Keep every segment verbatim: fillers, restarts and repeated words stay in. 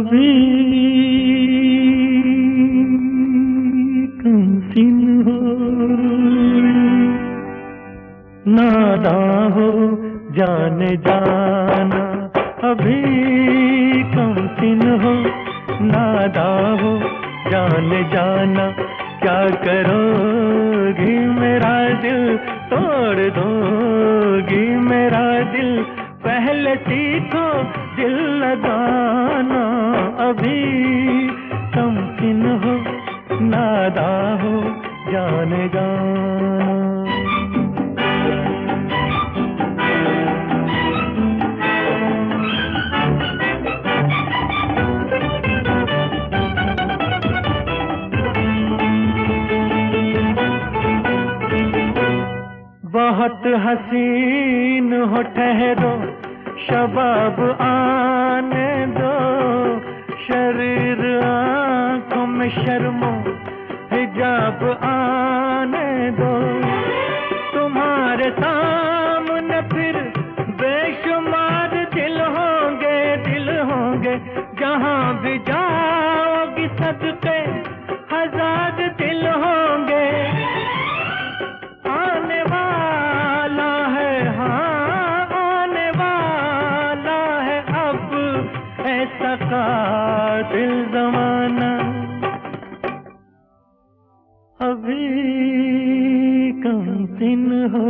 अभी कम सिन हो, नादां हो जाने जाना। अभी कम सिन हो, नादां हो जाने जाना। क्या करोगी मेरा दिल तोड़ दोगी मेरा दिल, पहले सीखो दिल लगाना। अभी कम सिन हो, नादां हो जाने जाना। बहुत हसीन हो ठहरो, शबाब आने दो। शरीर आंखों में शर्मो, हिजाब आने दो। तुम्हारे सामने फिर बेशुमार दिल होंगे, दिल होंगे। जहां भी जाओगी सदके हजार दिल होंगे। आने वाला है, हाँ आने वाला है अब ऐसा कातिल ज़माना। अभी कम सिन हो,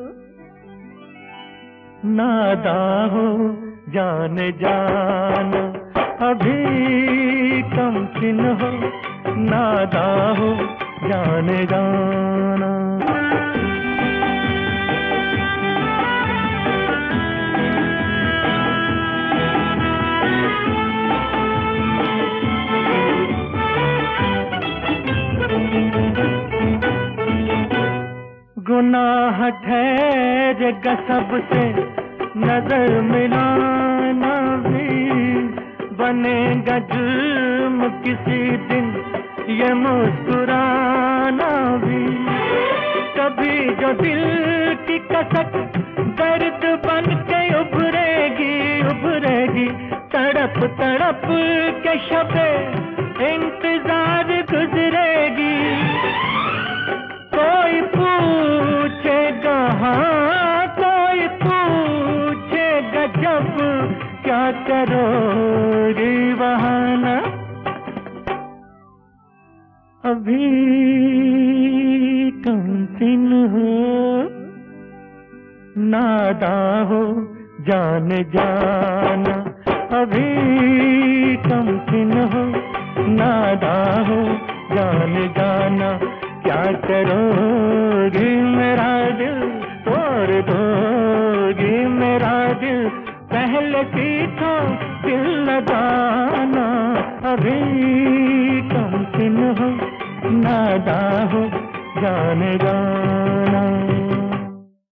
नादां हो जाने जाना। अभी कम सिन हो, नादां हो जाने जाना। गुनाह ठहरेगा सबसे नजर मिलाना भी, बनेगा जुर्म किसी दिन ये मुस्कुराना भी। कभी जो दिल की कसक दर्द बन के उभरेगी, उभरेगी। तड़प तड़प के शबे इंतजार गुजरेगी। कोई पूछेगा, हाँ कोई पूछेगा जब, क्या करोगी बहाना। अभी कम सिन हो, नादां हो जाने जाना। अभी कम सिन हो, नादां हो जाने जाना। क्या करोगी मेरा दिल तोड़ दोगी मेरा दिल, पहले सीखो दिल लगाना। अभी कम सिन हो, नादां हो जाने जाना।